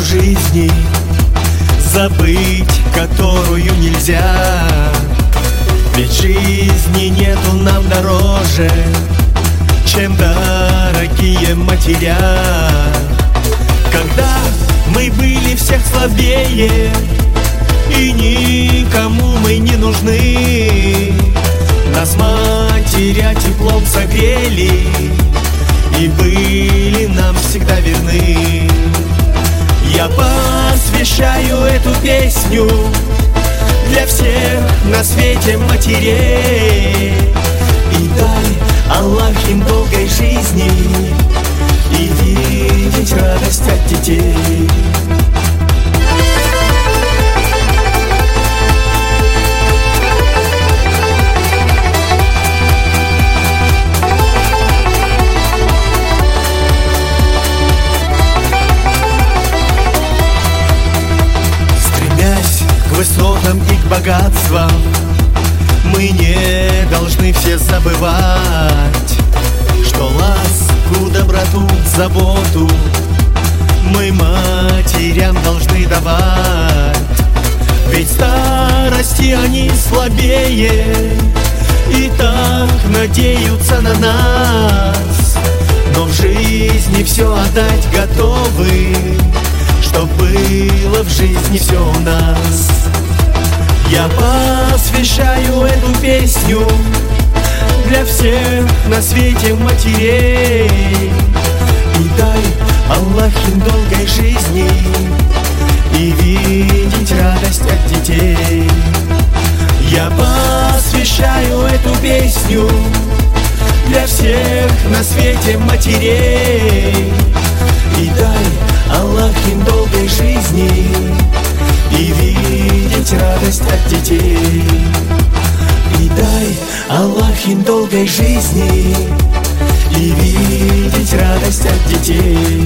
жизни, забыть которую нельзя. Ведь жизни нету нам дороже, чем дорогие матеря. Когда мы были всех слабее и никому мы не нужны, нас матеря теплом согрели и были нам всегда верны. Я посвящаю эту песню для всех на свете матерей. И дай Аллах им долгой жизни и видеть радость от детей. К высотам и к богатствам мы не должны все забывать, что ласку, доброту, заботу мы матерям должны давать. Ведь в старости они слабее и так надеются на нас, но в жизни все отдать готовы, чтоб было в жизни все у нас. Я посвящаю эту песню для всех на свете матерей. И дай Аллах им долгой жизни и видеть радость от детей. Я посвящаю эту песню для всех на свете матерей. И дай Аллах им долгой жизни и видеть радость от детей. И дай Аллах им долгой жизни и видеть радость от детей.